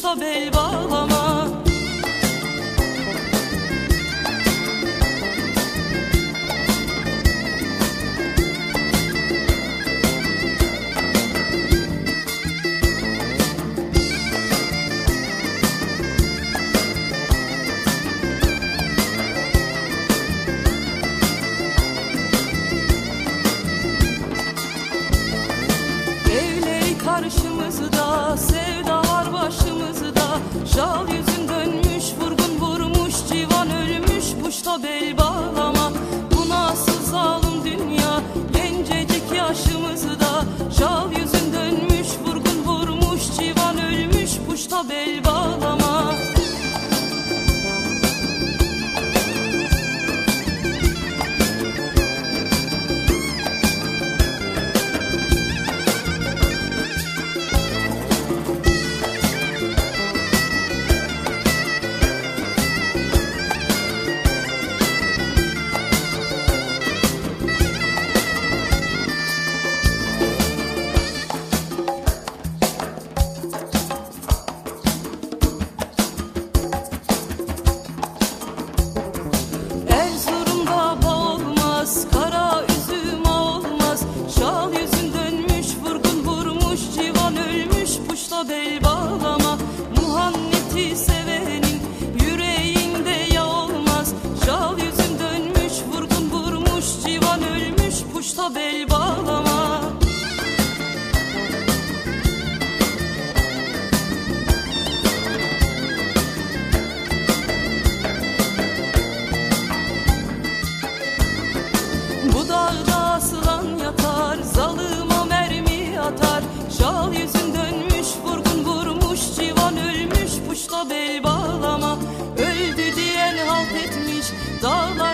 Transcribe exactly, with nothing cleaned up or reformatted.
puşta bel bağlama. Karşımızda sevda var başımızda, şal yüzün dönmüş vurgun vurmuş, civan ölmüş puşta bel bağlama. Bu nasıl zalim dünya gencecik yaşımızda, şal yüzün dönmüş vurgun vurmuş, civan ölmüş puşta bel bağlama. Bel bağlama, muhanneti sevenin yüreğinde yağ olmaz. Şal yüzün dönmüş vurgun vurmuş, civan ölmüş puşta bel bağlama. Bu dağda asılan yatar, zalıma mermi atar. Şal yüzün dönmüş vurgun vurmuş, civan ölmüş puşta bel bağlama. Öldü diyen halt etmiş dağlar